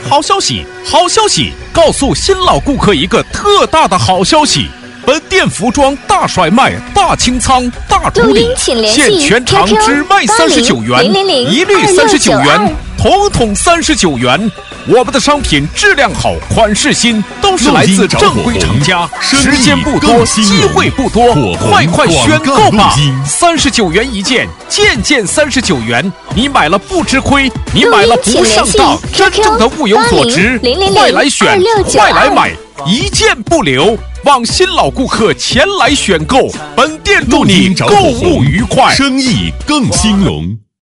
好消息！好消息！告诉新老顾客一个特大的好消息！本店服装大甩卖、大清仓、大主理，现全场只卖39元，一律39元，统统39元。我们的商品质量好，款式新，都是来自正规厂家。时间不多，机会不多，快选购吧！39元一件，件件39元，你买了不吃亏，你买了不上当，真正的物有所值。快来选，快来买，一件不留。望新老顾客前来选购，本店祝你购物愉快， 生意更兴隆。